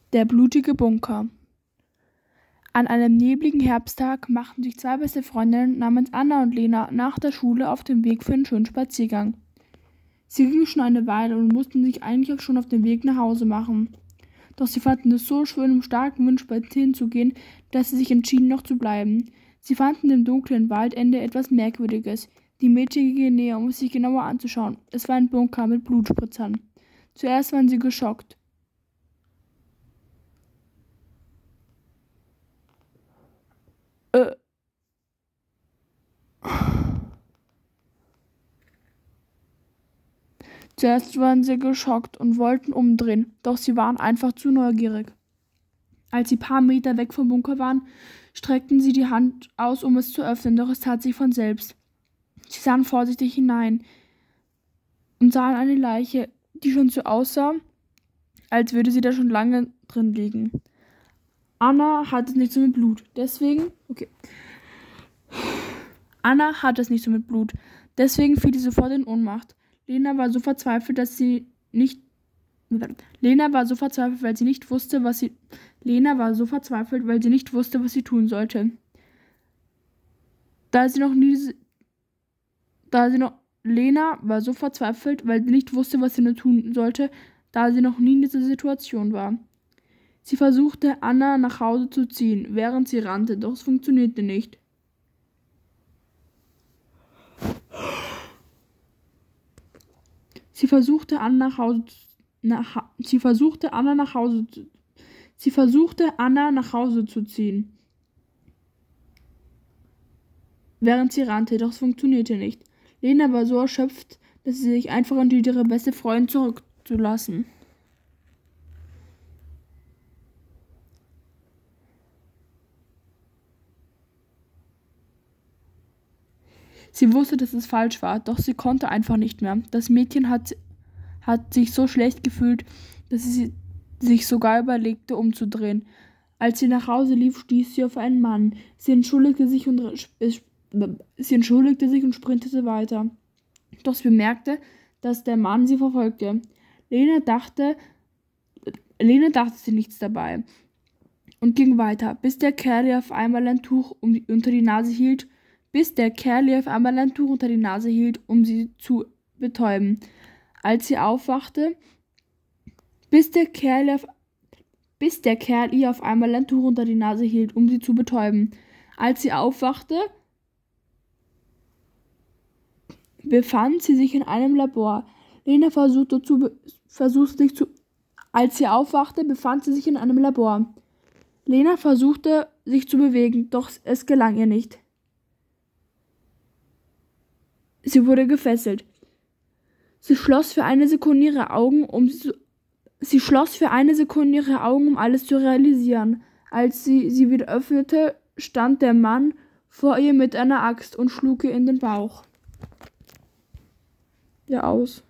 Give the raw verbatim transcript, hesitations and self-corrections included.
Der blutige Bunker. An einem nebligen Herbsttag machten sich zwei beste Freundinnen namens Anna und Lena nach der Schule auf den Weg für einen schönen Spaziergang. Sie gingen schon eine Weile und mussten sich eigentlich auch schon auf den Weg nach Hause machen. Doch sie fanden es so schön, im starken Wind spazieren zu gehen, dass sie sich entschieden, noch zu bleiben. Sie fanden im dunklen Waldende etwas Merkwürdiges. Die Mädchen gingen näher, um es sich genauer anzuschauen. Es war ein Bunker mit Blutspritzern. Zuerst waren sie geschockt. Äh, Zuerst waren sie geschockt und wollten umdrehen, doch sie waren einfach zu neugierig. Als sie ein paar Meter weg vom Bunker waren, streckten sie die Hand aus, um es zu öffnen, doch es tat sich von selbst. Sie sahen vorsichtig hinein und sahen eine Leiche, die schon so aussah, als würde sie da schon lange drin liegen. Anna hatte es nicht so mit Blut, deswegen, okay. Anna hatte es nicht so mit Blut, deswegen fiel sie sofort in Ohnmacht. Lena war so verzweifelt, dass sie nicht Lena war so verzweifelt, weil sie nicht wusste, was sie Lena war so verzweifelt, weil sie nicht wusste, was sie tun sollte. Da sie noch nie da sie noch Lena war so verzweifelt, weil sie nicht wusste, was sie nur tun sollte, da sie noch nie in dieser Situation war. Sie versuchte, Anna nach Hause zu ziehen, während sie rannte, doch es funktionierte nicht. Sie versuchte, Anna nach Hause zu Nach, sie versuchte Anna nach Hause zu, sie versuchte Anna nach Hause zu ziehen, während sie rannte, doch es funktionierte nicht. Lena war so erschöpft, dass sie sich einfach entschied, ihre beste Freundin zurückzulassen. Sie wusste, dass es falsch war, doch sie konnte einfach nicht mehr. Das Mädchen hat, hat sich so schlecht gefühlt, dass sie sich sogar überlegte, umzudrehen. Als sie nach Hause lief, stieß sie auf einen Mann. Sie entschuldigte sich und, sie entschuldigte sich und sprintete weiter. Doch sie bemerkte, dass der Mann sie verfolgte. Lena dachte, Lena dachte sie nichts dabei und ging weiter, bis der Kerl ihr auf einmal ein Tuch um die, unter die Nase hielt, bis der Kerl ihr auf einmal ein Tuch unter die Nase hielt, um sie zu betäuben. Als sie aufwachte, bis der Kerl ihr auf bis der Kerl ihr auf einmal ein Tuch unter die Nase hielt, um sie zu betäuben. Als sie aufwachte, befand sie sich in einem Labor. Lena versuchte, zu, versuchte sich zu... Als sie aufwachte, befand sie sich in einem Labor. Lena versuchte, sich zu bewegen, doch es gelang ihr nicht. Sie wurde gefesselt. Sie schloss für eine Sekunde ihre Augen, um sie zu Sie schloss für eine Sekunde ihre Augen, um alles zu realisieren. Als sie sie wieder öffnete, stand der Mann vor ihr mit einer Axt und schlug ihr in den Bauch. Ja, aus.